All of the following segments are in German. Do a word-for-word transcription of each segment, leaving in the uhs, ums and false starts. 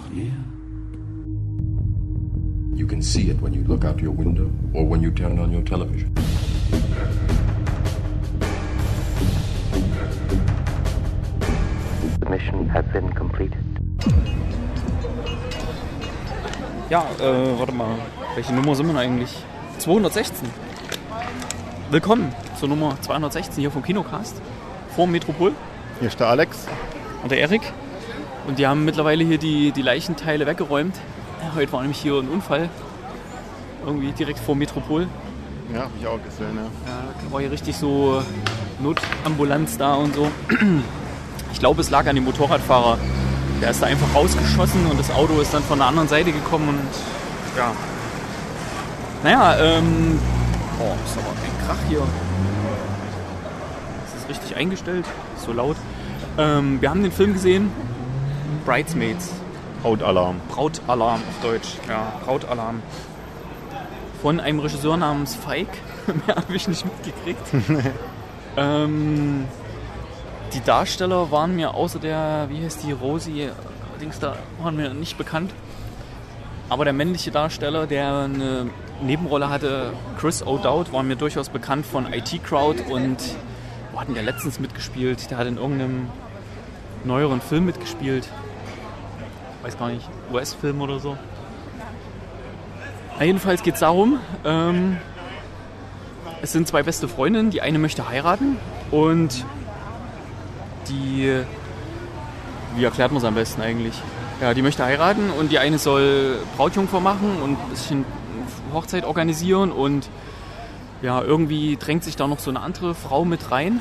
Yeah. You can see it when you look out your window or when you turn on your television. The mission has been completed. Ja, äh, warte mal. Welche Nummer sind wir eigentlich? zweihundertsechzehn. Willkommen zur Nummer zweihundertsechzehn hier vom Kinocast. Vor Metropol. Hier ist der Alex. Und der Erik. Und die haben mittlerweile hier die, die Leichenteile weggeräumt. Ja, heute war nämlich hier ein Unfall. Irgendwie direkt vor Metropol. Ja, hab ich auch gesehen, ja. Ja, war hier richtig so Notambulanz da und so. Ich glaube, es lag an dem Motorradfahrer. Der ist da einfach rausgeschossen und das Auto ist dann von der anderen Seite gekommen und ja. Naja, ähm. Oh, ist aber ein Krach hier. Es ist richtig eingestellt, ist so laut. Ähm, wir haben den Film gesehen. Bridesmaids. Brautalarm. Brautalarm auf Deutsch, ja, Brautalarm. Von einem Regisseur namens Feig. Mehr habe ich nicht mitgekriegt. ähm, die Darsteller waren mir außer der, wie heißt die, Rosie, allerdings da waren mir nicht bekannt. Aber der männliche Darsteller, der eine Nebenrolle hatte, Chris O'Dowd, war mir durchaus bekannt von I T Crowd und wo hat denn der letztens mitgespielt? Der hat in irgendeinem neueren Film mitgespielt. Weiß gar nicht, U S-Film oder so. Na, jedenfalls geht es darum, ähm, es sind zwei beste Freundinnen, die eine möchte heiraten und die, wie erklärt man es am besten eigentlich? Ja, die möchte heiraten und die eine soll Brautjungfer machen und ein bisschen Hochzeit organisieren und ja, irgendwie drängt sich da noch so eine andere Frau mit rein,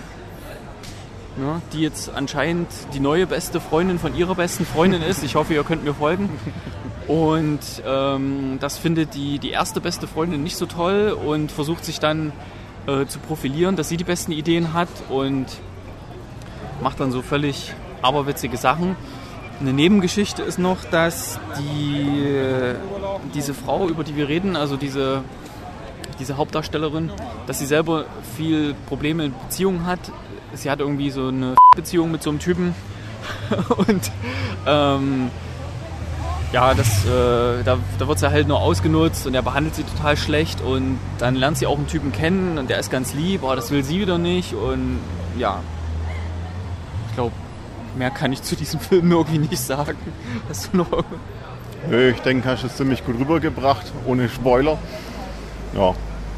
ne, die jetzt anscheinend die neue beste Freundin von ihrer besten Freundin ist. Ich hoffe, ihr könnt mir folgen. Und ähm, das findet die, die erste beste Freundin nicht so toll und versucht sich dann äh, zu profilieren, dass sie die besten Ideen hat und macht dann so völlig aberwitzige Sachen. Eine Nebengeschichte ist noch, dass die, diese Frau, über die wir reden, also diese, diese Hauptdarstellerin, dass sie selber viel Probleme in Beziehungen hat. Sie hat irgendwie so eine Beziehung mit so einem Typen und ähm, ja, das, äh, da, da wird sie halt nur ausgenutzt und er behandelt sie total schlecht und dann lernt sie auch einen Typen kennen und der ist ganz lieb, aber das will sie wieder nicht und ja, ich glaube, mehr kann ich zu diesem Film irgendwie nicht sagen. Hast du noch? Ich denke, hast du es ziemlich gut rübergebracht, ohne Spoiler. Ja.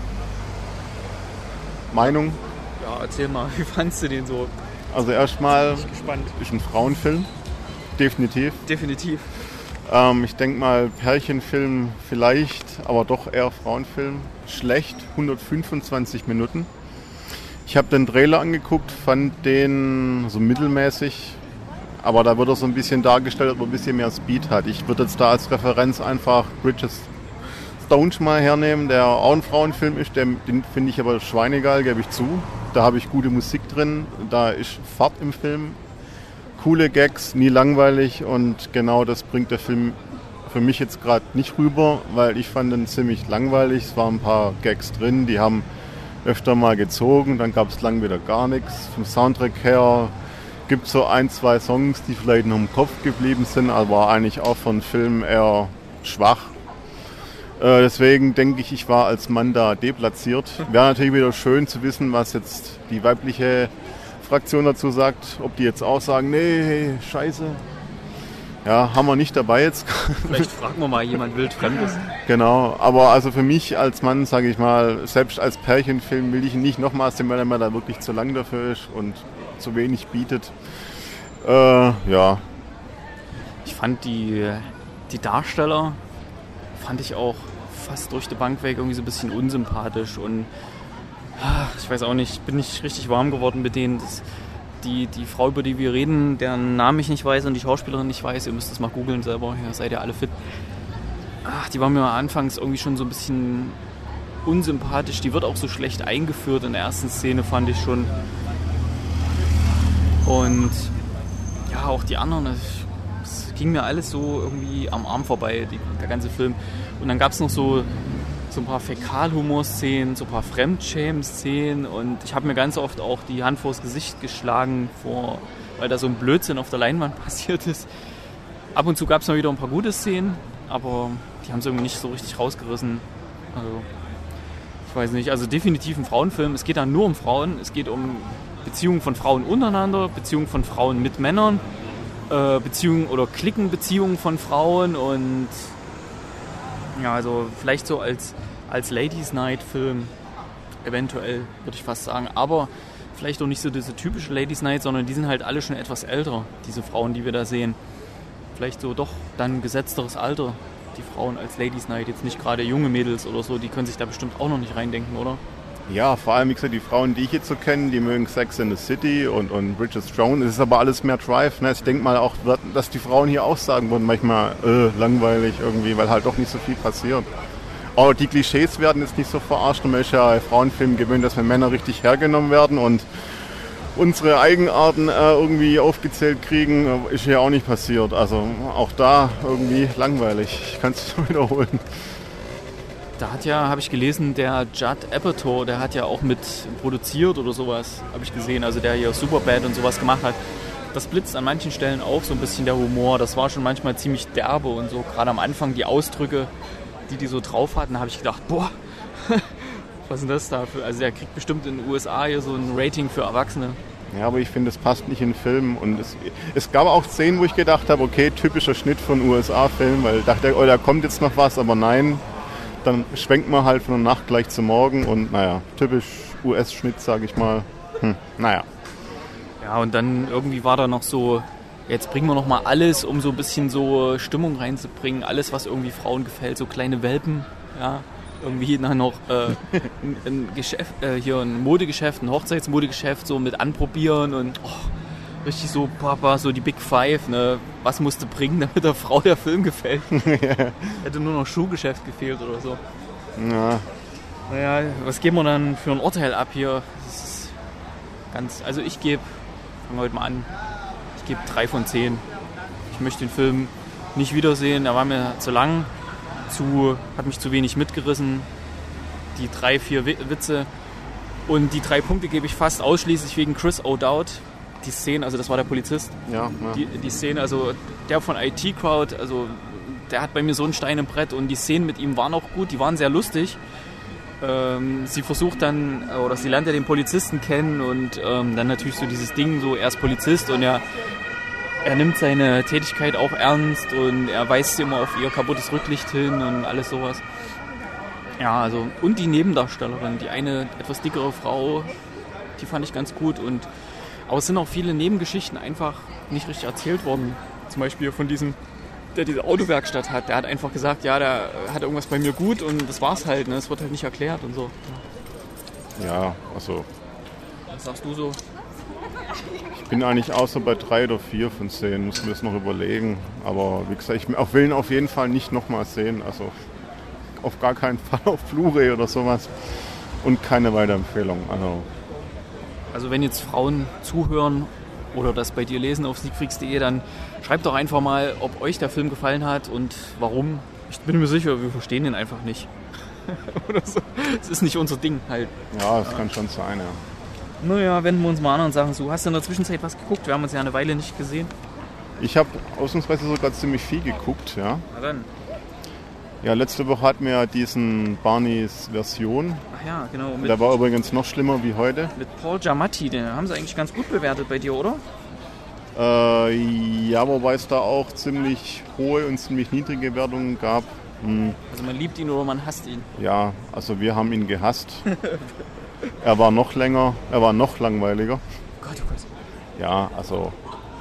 Meinung? Ja, erzähl mal, wie fandst du den so? Also erstmal bin ich gespannt. Ist ein Frauenfilm, definitiv. Definitiv. Ähm, ich denke mal Pärchenfilm vielleicht, aber doch eher Frauenfilm. Schlecht, hundertfünfundzwanzig Minuten. Ich habe den Trailer angeguckt, fand den so mittelmäßig, aber da wird er so ein bisschen dargestellt, ob er ein bisschen mehr Speed hat. Ich würde jetzt da als Referenz einfach Bridget Stone mal hernehmen, der auch ein Frauenfilm ist, den, den finde ich aber schweinegeil, gebe ich zu. Da habe ich gute Musik drin, da ist Fahrt im Film, coole Gags, nie langweilig und genau das bringt der Film für mich jetzt gerade nicht rüber, weil ich fand den ziemlich langweilig. Es waren ein paar Gags drin, die haben öfter mal gezogen, dann gab es lang wieder gar nichts. Vom Soundtrack her gibt es so ein, zwei Songs, die vielleicht noch im Kopf geblieben sind, aber eigentlich auch von Film eher schwach. Äh, deswegen denke ich, ich war als Mann da deplatziert. Wäre natürlich wieder schön zu wissen, was jetzt die weibliche Fraktion dazu sagt, ob die jetzt auch sagen, nee, scheiße. Ja, haben wir nicht dabei jetzt. Vielleicht fragen wir mal jemand Wildfremdes. Genau, aber also für mich als Mann, sage ich mal, selbst als Pärchenfilm will ich ihn nicht nochmals sehen, weil er da wirklich zu lang dafür ist und zu wenig bietet. Äh, ja. Ich fand die, die Darsteller, fand ich auch fast durch die Bank weg irgendwie so ein bisschen unsympathisch und ach, ich weiß auch nicht, bin nicht richtig warm geworden mit denen. Das, Die, die Frau, über die wir reden, deren Namen ich nicht weiß und die Schauspielerin nicht weiß, ihr müsst es mal googeln selber, ja, seid ihr alle fit. Ach, die war mir anfangs irgendwie schon so ein bisschen unsympathisch. Die wird auch so schlecht eingeführt in der ersten Szene, fand ich schon. Und ja, auch die anderen, es ging mir alles so irgendwie am Arm vorbei, die, der ganze Film. Und dann gab es noch so, so ein paar Fäkalhumor-Szenen, so ein paar Fremdschämen-Szenen und ich habe mir ganz oft auch die Hand vors Gesicht geschlagen, vor, weil da so ein Blödsinn auf der Leinwand passiert ist. ab und zu gab es mal wieder ein paar gute Szenen, aber die haben es irgendwie nicht so richtig rausgerissen. Also, ich weiß nicht, also definitiv ein Frauenfilm. Es geht da nur um Frauen, es geht um Beziehungen von Frauen untereinander, Beziehungen von Frauen mit Männern, äh, Beziehungen oder Cliquenbeziehungen von Frauen und ja, also vielleicht so als, als Ladies Night Film eventuell, würde ich fast sagen, aber vielleicht auch nicht so diese typische Ladies Night, sondern die sind halt alle schon etwas älter, diese Frauen, die wir da sehen. Vielleicht so doch dann gesetzteres Alter, die Frauen als Ladies Night, jetzt nicht gerade junge Mädels oder so, die können sich da bestimmt auch noch nicht reindenken, oder? Ja, vor allem, wie gesagt, die Frauen, die ich jetzt so kenne, die mögen Sex in the City und, und Bridget Jones. Es ist aber alles mehr Drive. Ne? Ich denke mal auch, dass die Frauen hier auch sagen würden, manchmal äh, langweilig irgendwie, weil halt doch nicht so viel passiert. Aber die Klischees werden jetzt nicht so verarscht. Und man ist ja bei Frauenfilmen gewöhnt, dass wir Männer richtig hergenommen werden und unsere Eigenarten äh, irgendwie aufgezählt kriegen, ist hier auch nicht passiert. Also auch da irgendwie langweilig. Ich kann es nur wiederholen. Da hat ja, habe ich gelesen, der Judd Apatow, der hat ja auch mit produziert oder sowas, habe ich gesehen, also der hier Superbad und sowas gemacht hat. Das blitzt an manchen Stellen auch so ein bisschen der Humor. Das war schon manchmal ziemlich derbe und so. Gerade am Anfang die Ausdrücke, die die so drauf hatten, da habe ich gedacht, boah, was ist denn das da für? Also der kriegt bestimmt in den U S A hier so ein Rating für Erwachsene. Ja, aber ich finde, es passt nicht in den Film. Und es, es gab auch Szenen, wo ich gedacht habe, okay, typischer Schnitt von U S A-Film, weil ich dachte, oh, da kommt jetzt noch was, aber nein. Dann schwenkt man halt von der Nacht gleich zum Morgen und naja, typisch U S-Schnitt, sage ich mal. Hm, naja. Ja, und dann irgendwie war da noch so, jetzt bringen wir noch mal alles, um so ein bisschen so Stimmung reinzubringen, alles, was irgendwie Frauen gefällt, so kleine Welpen, ja, irgendwie dann noch äh, ein, ein Geschäft, äh, hier ein Modegeschäft, ein Hochzeitsmodegeschäft, so mit anprobieren und oh, richtig so, Papa, so die Big Five, ne? Was musste bringen, damit der Frau der Film gefällt? Hätte nur noch Schuhgeschäft gefehlt oder so. Ja. Naja, was geben wir dann für ein Urteil ab hier? Das ist ganz, also ich gebe, fangen wir heute mal an, ich gebe drei von zehn. Ich möchte den Film nicht wiedersehen, er war mir zu lang, zu, hat mich zu wenig mitgerissen. Die drei, vier Witze und die drei Punkte gebe ich fast ausschließlich wegen Chris O'Dowd. Die Szene, also das war der Polizist, ja, ja. Die, die Szene, also der von I T Crowd, also der hat bei mir so ein Stein im Brett und die Szenen mit ihm waren auch gut, die waren sehr lustig. Ähm, sie versucht dann, oder sie lernt ja den Polizisten kennen und ähm, dann natürlich so dieses Ding, so er ist Polizist und er, er nimmt seine Tätigkeit auch ernst und er weist sie immer auf ihr kaputtes Rücklicht hin und alles sowas. Ja, also und die Nebendarstellerin, die eine etwas dickere Frau, die fand ich ganz gut und aber es sind auch viele Nebengeschichten einfach nicht richtig erzählt worden. Zum Beispiel von diesem, der diese Autowerkstatt hat. Der hat einfach gesagt, ja, der hat irgendwas bei mir gut und das war's halt. Ne? Das wird halt nicht erklärt und so. Ja, also... Was sagst du so? Ich bin eigentlich auch so bei drei oder vier von zehn. Muss mir das noch überlegen. Aber wie gesagt, ich will ihn auf jeden Fall nicht nochmal sehen. Also auf gar keinen Fall auf Blu-ray oder sowas. Und keine Weiterempfehlung. Also... Also wenn jetzt Frauen zuhören oder das bei dir lesen auf sneakfreaks punkt de, dann schreibt doch einfach mal, ob euch der Film gefallen hat und warum. Ich bin mir sicher, wir verstehen den einfach nicht. Oder so. Es ist nicht unser Ding halt. Ja, das kann schon sein, ja. Naja, wenden wir uns mal anderen Sachen zu. Hast du in der Zwischenzeit was geguckt? Wir haben uns ja eine Weile nicht gesehen. Ich habe ausnahmsweise sogar ziemlich viel geguckt, ja. Na dann. Ja, letzte Woche hatten wir ja diesen Barneys Version. Ach ja, genau. Mit, der war übrigens noch schlimmer wie heute. Mit Paul Giamatti, den haben sie eigentlich ganz gut bewertet bei dir, oder? Äh, ja, wobei es da auch ziemlich hohe und ziemlich niedrige Wertungen gab. Hm. Also man liebt ihn oder man hasst ihn? Ja, also wir haben ihn gehasst. Er war noch länger, er war noch langweiliger. Gott, oh Gott. Ja, also...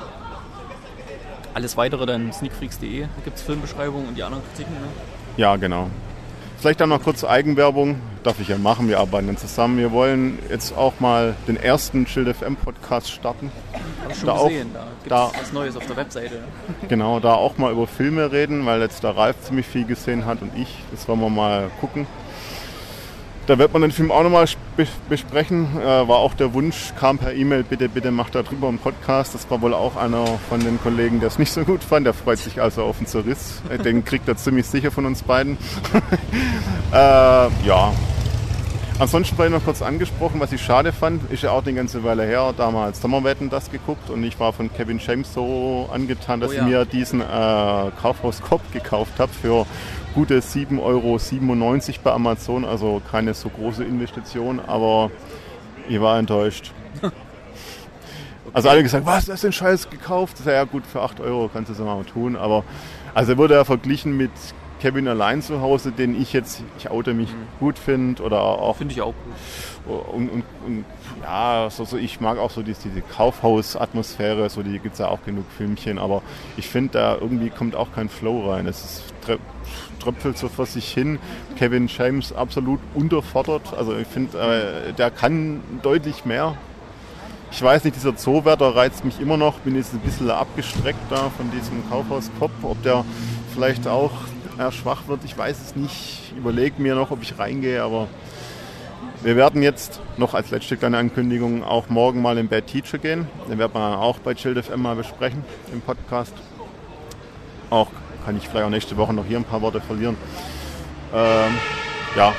Alles Weitere dann sneakfreaks punkt de, da gibt es Filmbeschreibungen und die anderen Kritiken, ne? Ja, genau. Vielleicht dann noch kurz Eigenwerbung. Darf ich ja machen, wir arbeiten dann zusammen. Wir wollen jetzt auch mal den ersten Chill F M Podcast starten. Hab ich schon da gesehen, auch, da gibt es da, was Neues auf der Webseite. Genau, da auch mal über Filme reden, weil jetzt der Ralf ziemlich viel gesehen hat und ich. Das wollen wir mal gucken. Da wird man den Film auch nochmal besprechen. Äh, war auch der Wunsch, kam per E-Mail, bitte, bitte macht da drüber einen Podcast. Das war wohl auch einer von den Kollegen, der es nicht so gut fand. Der freut sich also auf den Zerriss. Den kriegt er ziemlich sicher von uns beiden. äh, ja. Ansonsten vielleicht noch kurz angesprochen, was ich schade fand, ist ja auch eine ganze Weile her, damals Sommerwetten das geguckt und ich war von Kevin James so angetan, dass Oh ja. ich mir diesen äh, Kaufhaus Cop gekauft habe für gute sieben Euro siebenundneunzig bei Amazon, also keine so große Investition, aber ich war enttäuscht. Okay. Also alle gesagt, was, das ist ein Scheiß gekauft? Ja gut, für acht Euro kannst du es mal tun, aber also wurde er verglichen mit Kevin allein zu Hause, den ich jetzt, ich oute mich, mhm. gut finde oder auch... Finde ich auch gut. Und, und, und ja, so, so, ich mag auch so diese, diese Kaufhaus-Atmosphäre, so, die gibt es ja auch genug Filmchen, aber ich finde, da irgendwie kommt auch kein Flow rein. Es ist, trö- tröpfelt so vor sich hin. Kevin James absolut unterfordert, also ich finde, äh, der kann deutlich mehr. Ich weiß nicht, dieser Zoowärter reizt mich immer noch, bin jetzt ein bisschen abgestreckt da von diesem Kaufhaus-Cop, ob der vielleicht auch er schwach wird, ich weiß es nicht. Ich überlege mir noch, ob ich reingehe, aber wir werden jetzt noch als letzte kleine Ankündigung auch morgen mal in Bad Teacher gehen. Den werden wir auch bei Child F M mal besprechen im Podcast. Auch kann ich vielleicht auch nächste Woche noch hier ein paar Worte verlieren. Ähm, ja,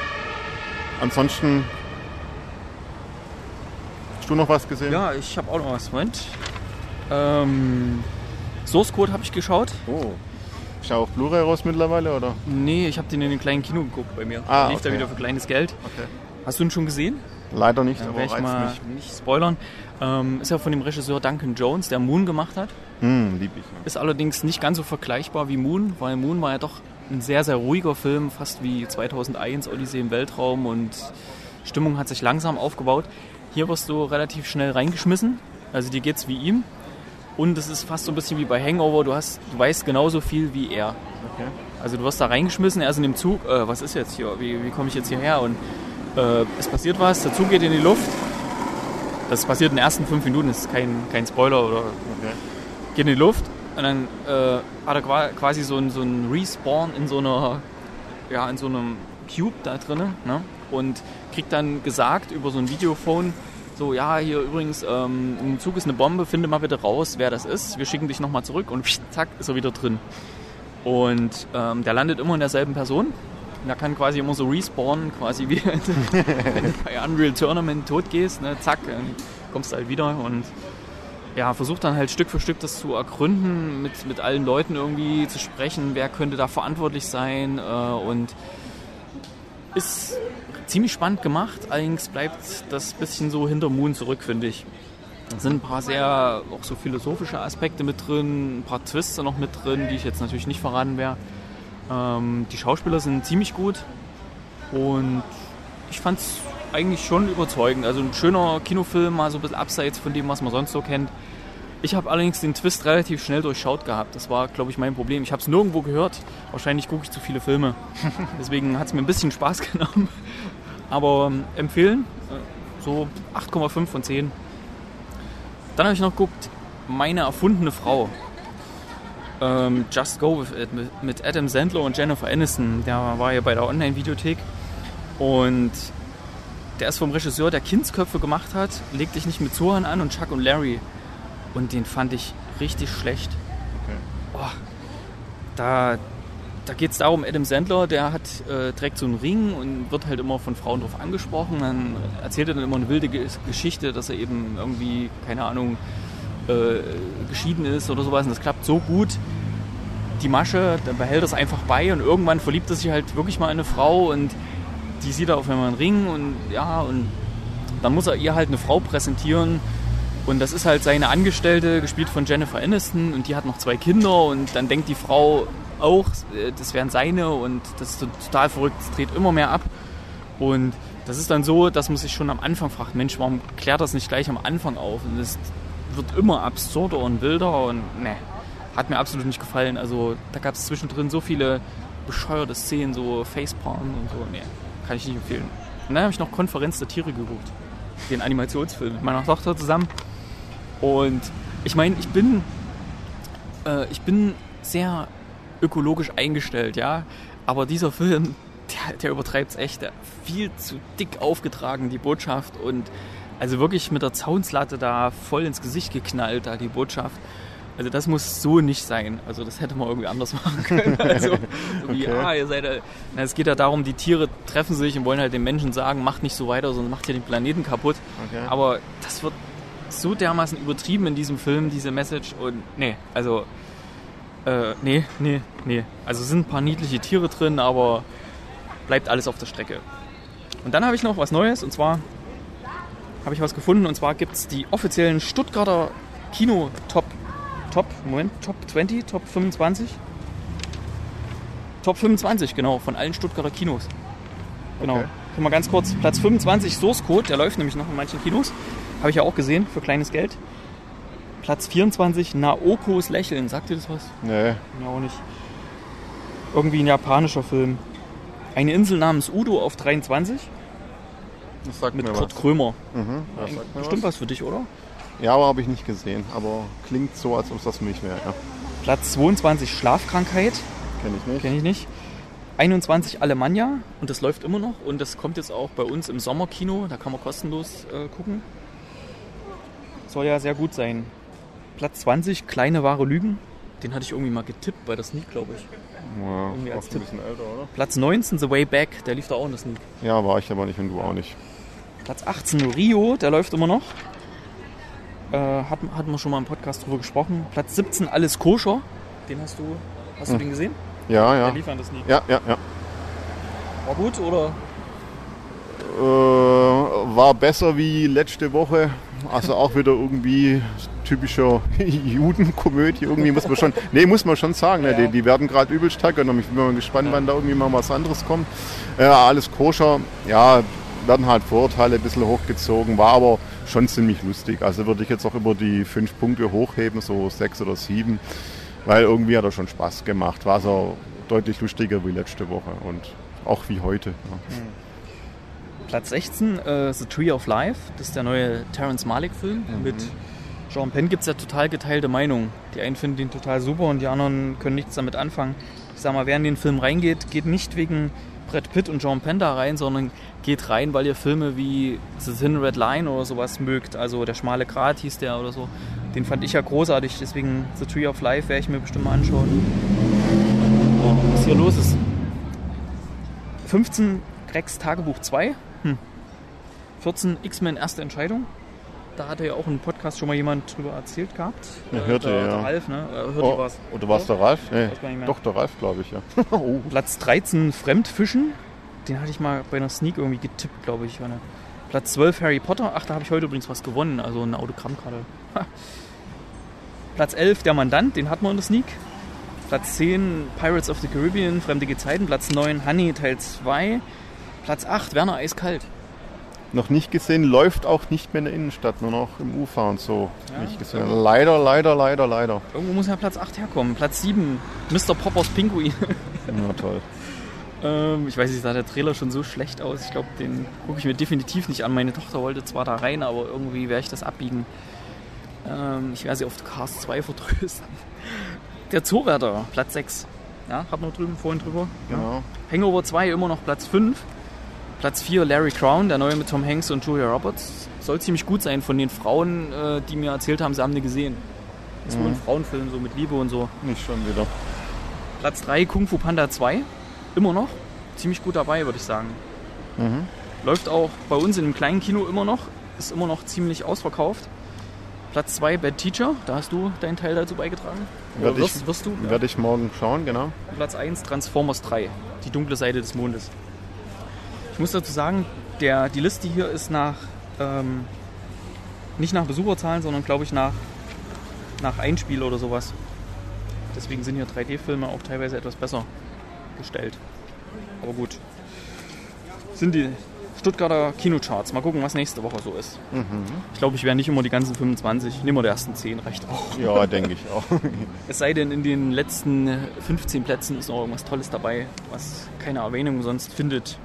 ansonsten hast du noch was gesehen? Ja, ich habe auch noch was. Moment. Ähm, Source Code habe ich geschaut. Oh. Ist ja auch Blu-ray raus mittlerweile, oder? Nee, ich habe den in einem kleinen Kino geguckt bei mir. Ah, lief okay. da wieder für kleines Geld. Okay. Hast du ihn schon gesehen? Leider nicht, Dann aber werde ich reizt mal mich. nicht spoilern. Ähm, ist ja von dem Regisseur Duncan Jones, der Moon gemacht hat. Hm, lieb ich. Ja. Ist allerdings nicht ganz so vergleichbar wie Moon, weil Moon war ja doch ein sehr, sehr ruhiger Film, fast wie zweitausendeins, Odyssee im Weltraum, und Stimmung hat sich langsam aufgebaut. Hier wirst du relativ schnell reingeschmissen, also dir geht's wie ihm. Und es ist fast so ein bisschen wie bei Hangover, du, hast, du weißt genauso viel wie er. Okay. Also du wirst da reingeschmissen, er ist in dem Zug, äh, was ist jetzt hier, wie, wie komme ich jetzt hierher? Und äh, es passiert was, der Zug geht in die Luft. Das passiert in den ersten fünf Minuten, das ist kein, kein Spoiler, oder Okay. geht in die Luft und dann äh, hat er quasi so ein, so ein Respawn in so einer, ja, in so einem Cube da drin, ne? Und kriegt dann gesagt über so ein Videophone, so, ja, hier übrigens, ähm, im Zug ist eine Bombe, finde mal bitte raus, wer das ist. Wir schicken dich nochmal zurück und zack, ist er wieder drin. Und ähm, der landet immer in derselben Person. Und der kann quasi immer so respawnen, quasi wie wenn du bei Unreal Tournament tot gehst, ne? Zack, dann kommst du halt wieder und ja, versucht dann halt Stück für Stück das zu ergründen, mit, mit allen Leuten irgendwie zu sprechen, wer könnte da verantwortlich sein, äh, und ist ziemlich spannend gemacht, allerdings bleibt das bisschen so hinter Moon zurück, finde ich. Da sind ein paar sehr auch so philosophische Aspekte mit drin, ein paar Twists noch mit drin, die ich jetzt natürlich nicht verraten werde. Ähm, die Schauspieler sind ziemlich gut und ich fand es eigentlich schon überzeugend. Also ein schöner Kinofilm, mal so ein bisschen abseits von dem, was man sonst so kennt. Ich habe allerdings den Twist relativ schnell durchschaut gehabt. Das war, glaube ich, mein Problem. Ich habe es nirgendwo gehört. Wahrscheinlich gucke ich zu viele Filme. Deswegen hat es mir ein bisschen Spaß genommen. Aber ähm, empfehlen, äh, so acht Komma fünf von zehn. Dann habe ich noch geguckt, Meine erfundene Frau. Ähm, Just Go With It mit, mit Adam Sandler und Jennifer Aniston. Der war ja bei der Online-Videothek. Und der ist vom Regisseur, der Kindsköpfe gemacht hat, Leg dich nicht mit Zohan an und Chuck und Larry. Und den fand ich richtig schlecht. Okay. Oh, da da geht es darum, Adam Sandler, der hat, äh, trägt so einen Ring und wird halt immer von Frauen drauf angesprochen. Dann erzählt er dann immer eine wilde Ge- Geschichte, dass er eben irgendwie, keine Ahnung, äh, geschieden ist oder sowas. Und das klappt so gut. Die Masche, dann behält er es einfach bei und irgendwann verliebt er sich halt wirklich mal in eine Frau und die sieht er auf einmal einen Ring und ja, und dann muss er ihr halt eine Frau präsentieren. Und das ist halt seine Angestellte, gespielt von Jennifer Aniston, und die hat noch zwei Kinder und dann denkt die Frau auch, das wären seine, und das ist total verrückt, es dreht immer mehr ab. Und das ist dann so, dass man sich schon am Anfang fragt, Mensch, warum klärt das nicht gleich am Anfang auf? Und es wird immer absurder und wilder und ne, hat mir absolut nicht gefallen. Also da gab es zwischendrin so viele bescheuerte Szenen, so Facepalm und so, ne, kann ich nicht empfehlen. Und dann habe ich noch Konferenz der Tiere geguckt, den Animationsfilm mit meiner Tochter zusammen. Und ich meine, ich bin, äh, ich bin sehr ökologisch eingestellt, ja. Aber dieser Film, der, der übertreibt es echt. Der viel zu dick aufgetragen, die Botschaft. Und also wirklich mit der Zaunslatte da voll ins Gesicht geknallt, da die Botschaft. Also das muss so nicht sein. Also das hätte man irgendwie anders machen können. Also so wie, Okay. ah, ihr seid... Na, es geht ja darum, die Tiere treffen sich und wollen halt den Menschen sagen, macht nicht so weiter, sondern macht hier den Planeten kaputt. Okay. Aber das wird so dermaßen übertrieben in diesem Film, diese Message. Und nee, also... Äh, nee, nee, nee. Also es sind ein paar niedliche Tiere drin, aber bleibt alles auf der Strecke. Und dann habe ich noch was Neues, und zwar habe ich was gefunden, und zwar gibt es die offiziellen Stuttgarter Kino-Top... Top, Moment, Top zwanzig, Top fünfundzwanzig? Top fünfundzwanzig, genau, von allen Stuttgarter Kinos. Genau. Okay. Können wir ganz kurz, Platz fünfundzwanzig, Source Code, der läuft nämlich noch in manchen Kinos. Habe ich ja auch gesehen, für kleines Geld. Platz vierundzwanzig, Naokos Lächeln. Sagt ihr das was? Nee. Ja, auch nicht. Irgendwie ein japanischer Film. Eine Insel namens Udo auf dreiundzwanzig Das sagt mit mir Kurt was. Krömer. Mhm, das sagt mir Bestimmt was. was für dich, oder? Ja, aber habe ich nicht gesehen. Aber klingt so, als ob es das für mich wäre. Ja. Platz zweiundzwanzig, Schlafkrankheit. Kenne ich nicht. Kenne ich nicht. einundzwanzig, Alemannia. Und das läuft immer noch. Und das kommt jetzt auch bei uns im Sommerkino. Da kann man kostenlos äh, gucken. Soll ja sehr gut sein. Platz zwanzig, Kleine wahre Lügen. Den hatte ich irgendwie mal getippt bei der Sneak, glaube ich. Ja, Irgendwie als auch ein Tipp. bisschen älter, oder? Platz neunzehn, The Way Back. Der lief da auch in der Sneak. Ja, war ich aber nicht und du auch nicht. Platz achtzehn, Rio. Der läuft immer noch. Äh, hatten, hatten wir schon mal im Podcast drüber gesprochen. Platz siebzehn, Alles koscher. Den hast du, hast du Hm. den gesehen? Ja, Der ja. lief an der Sneak. Ja, ja, ja. War gut, oder? Äh, war besser wie letzte Woche. Also auch wieder irgendwie typischer Judenkomödie. Irgendwie muss man schon, nee, muss man schon sagen. Ne? Ja. Die, die werden gerade übelst teilgenommen. Ich bin mal gespannt, wann da irgendwie mal was anderes kommt. Äh, alles koscher. Ja, werden halt Vorurteile ein bisschen hochgezogen. War aber schon ziemlich lustig. Also würde ich jetzt auch über die fünf Punkte hochheben, so sechs oder sieben. Weil irgendwie hat er schon Spaß gemacht. War so deutlich lustiger wie letzte Woche und auch wie heute. Ja. Platz sechzehn, äh, The Tree of Life. Das ist der neue Terrence Malick-Film. Mhm. Mit Sean Penn gibt es ja total geteilte Meinungen. Die einen finden ihn total super und die anderen können nichts damit anfangen. Ich sag mal, wer in den Film reingeht, geht nicht wegen Brad Pitt und Sean Penn da rein, sondern geht rein, weil ihr Filme wie The Thin Red Line oder sowas mögt. Also Der schmale Grat hieß der oder so. Den fand ich ja großartig, deswegen The Tree of Life werde ich mir bestimmt mal anschauen. Ja, was hier los ist. fünfzehn, Gregs Tagebuch zwei. Hm. vierzehn, X-Men Erste Entscheidung. Da hatte ja auch im Podcast schon mal jemand drüber erzählt gehabt. Ja, Äh, Hirte, der, ja. der Ralf, ne? Äh, Hirte Oh, war's. oder war es der Ralf? Nee, Weiß gar nicht mehr. doch, der Ralf, glaube ich, ja. oh. Platz dreizehn, Fremdfischen. Den hatte ich mal bei einer Sneak irgendwie getippt, glaube ich. Eine. Platz zwölf, Harry Potter. Ach, da habe ich heute übrigens was gewonnen. Also eine Autogrammkarte. Ha. Platz elf, Der Mandant. Den hatten wir in der Sneak. Platz zehn, Pirates of the Caribbean, Fremde Gezeiten. Platz neun, Honey, Teil zwei. Platz acht, Werner Eiskalt. Noch nicht gesehen, läuft auch nicht mehr in der Innenstadt, nur noch im Ufer und so. Ja, nicht gesehen. ja. Leider, leider, leider, leider. Irgendwo muss ja Platz acht herkommen. Platz sieben, Mister Poppers Pinguin. Na toll. ähm, ich weiß nicht, sah der Trailer schon so schlecht aus. Ich glaube, den gucke ich mir definitiv nicht an. Meine Tochter wollte zwar da rein, aber irgendwie werde ich das abbiegen. Ähm, ich werde sie auf Cars zwei vertrösten. Der Zoowärter, Platz sechs. Ja, hatten wir drüben, vorhin drüber. Ja. Genau. Hangover zwei, immer noch Platz fünf. Platz vier, Larry Crown, der neue mit Tom Hanks und Julia Roberts. Soll ziemlich gut sein von den Frauen, äh, die mir erzählt haben, sie haben den gesehen. Das ist wohl ein Frauenfilm, so mit Liebe und so. Nicht schon wieder. Platz drei, Kung Fu Panda zwei. Immer noch. Ziemlich gut dabei, würde ich sagen. Mhm. Läuft auch bei uns in einem kleinen Kino immer noch. Ist immer noch ziemlich ausverkauft. Platz zwei, Bad Teacher. Da hast du deinen Teil dazu beigetragen. Oder Werd wirst, ich, wirst du? Ja. Werde ich morgen schauen, genau. Platz eins, Transformers drei. Die dunkle Seite des Mondes. Ich muss dazu sagen, der, die Liste hier ist nach ähm, nicht nach Besucherzahlen, sondern glaube ich nach, nach Einspiel oder sowas. Deswegen sind hier drei D-Filme auch teilweise etwas besser gestellt. Aber gut. Sind die Stuttgarter Kinocharts. Mal gucken, was nächste Woche so ist. Mhm. Ich glaube, ich werde nicht immer die ganzen fünfundzwanzig. Nehmen wir die ersten zehn, reicht auch. Ja, denke ich auch. Es sei denn, in den letzten fünfzehn Plätzen ist noch irgendwas Tolles dabei, was keine Erwähnung sonst findet.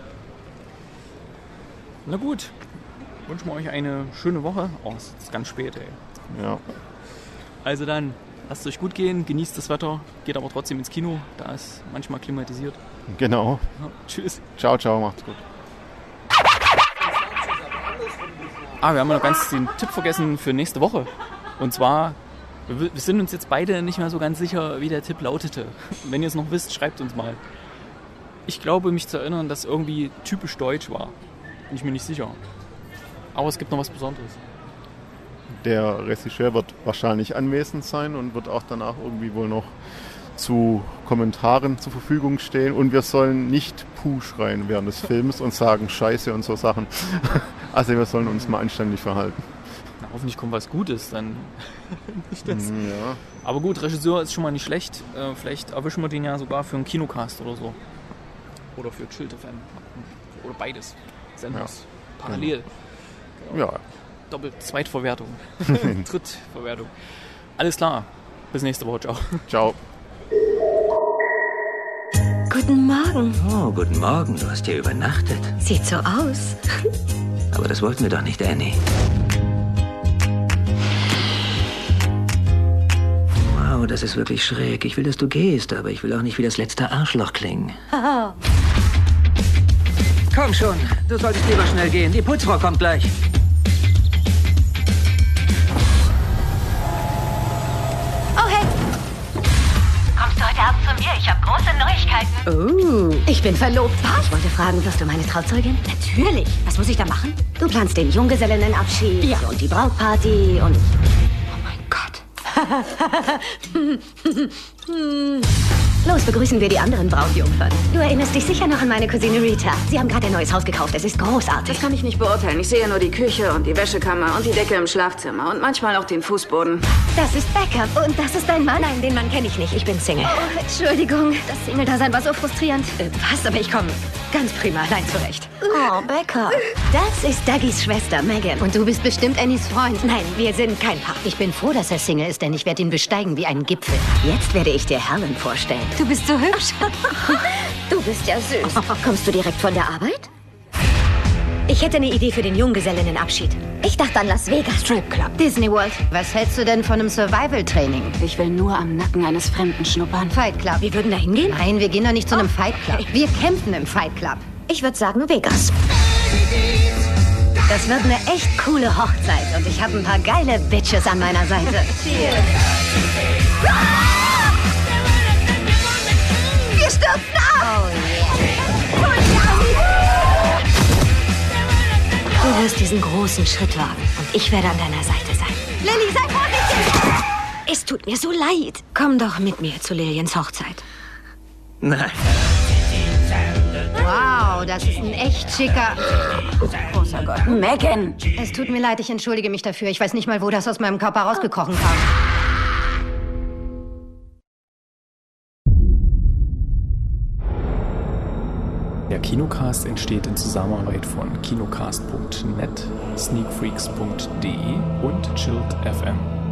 Na gut, wünschen wir euch eine schöne Woche. Oh, es ist ganz spät, ey. Ja. Also dann, lasst es euch gut gehen, genießt das Wetter, geht aber trotzdem ins Kino, da ist manchmal klimatisiert. Genau. Ja, tschüss. Ciao, ciao, macht's gut. Ah, wir haben noch ganz den Tipp vergessen für nächste Woche. Und zwar Wir, wir sind uns jetzt beide nicht mehr so ganz sicher, wie der Tipp lautete. Wenn ihr es noch wisst, schreibt uns mal. Ich glaube, mich zu erinnern, dass irgendwie typisch deutsch war. Bin ich mir nicht sicher. Aber es gibt noch was Besonderes. Der Regisseur wird wahrscheinlich anwesend sein und wird auch danach irgendwie wohl noch zu Kommentaren zur Verfügung stehen. Und wir sollen nicht Puh schreien während des Films und sagen Scheiße und so Sachen. Also wir sollen uns mal anständig verhalten. Na, hoffentlich kommt was Gutes, dann nicht das. Ja. Aber gut, Regisseur ist schon mal nicht schlecht. Äh, vielleicht erwischen wir den ja sogar für einen Kinocast oder so. Oder für Chill F M. Oder beides. Senders. Ja. Parallel. Genau. Ja. Doppelt Zweitverwertung. Drittverwertung. Alles klar. Bis nächste Woche. Ciao. Ciao. Guten Morgen. Oh, guten Morgen. Du hast hier übernachtet. Sieht so aus. Aber das wollten wir doch nicht, Annie. Wow, das ist wirklich schräg. Ich will, dass du gehst, aber ich will auch nicht wie das letzte Arschloch klingen. Oh. Komm schon, du solltest lieber schnell gehen. Die Putzfrau kommt gleich. Oh, hey. Kommst du heute Abend zu mir? Ich habe große Neuigkeiten. Oh, ich bin verlobt. Was? Ich wollte fragen, wirst du meine Trauzeugin? Natürlich. Was muss ich da machen? Du planst den Junggesellinnenabschied ja. und die Brautparty und... Oh mein Gott. Los, begrüßen wir die anderen Brautjungfern. Du erinnerst dich sicher noch an meine Cousine Rita. Sie haben gerade ein neues Haus gekauft. Es ist großartig. Das kann ich nicht beurteilen. Ich sehe nur die Küche und die Wäschekammer und die Decke im Schlafzimmer und manchmal auch den Fußboden. Das ist Becca. Und das ist dein Mann? Nein, den Mann kenne ich nicht. Ich bin Single. Oh, Entschuldigung. Das Single-Dasein war so frustrierend. Äh, was? Aber ich komme ganz prima allein zurecht. Oh, Becca. Das ist Dougys Schwester, Megan. Und du bist bestimmt Annies Freund. Nein, wir sind kein Paar. Ich bin froh, dass er Single ist, denn ich werde ihn besteigen wie einen Gipfel. Jetzt werde ich dir Helen vorstellen. Du bist so hübsch. Du bist ja süß. Kommst du direkt von der Arbeit? Ich hätte eine Idee für den Junggesellinnenabschied. Ich dachte an Las Vegas. Strip Club. Disney World. Was hältst du denn von einem Survival-Training? Ich will nur am Nacken eines Fremden schnuppern. Fight Club. Wir würden da hingehen? Nein, wir gehen doch nicht zu einem Fight Club. Wir kämpfen im Fight Club. Ich würde sagen Vegas. Das wird eine echt coole Hochzeit und ich habe ein paar geile Bitches an meiner Seite. Cheers. Wir stürzen ab! Oh yeah. Du wirst diesen großen Schritt wagen und ich werde an deiner Seite sein. Lilly, sei vorsichtig! Es tut mir so leid. Komm doch mit mir zu Liliens Hochzeit. Nein. Wow, das ist ein echt schicker... Großer Gott. Megan! Es tut mir leid, ich entschuldige mich dafür. Ich weiß nicht mal, wo das aus meinem Körper rausgekrochen kam. Der Kinocast entsteht in Zusammenarbeit von kinocast punkt net, sneakfreaks punkt de und Chilled F M.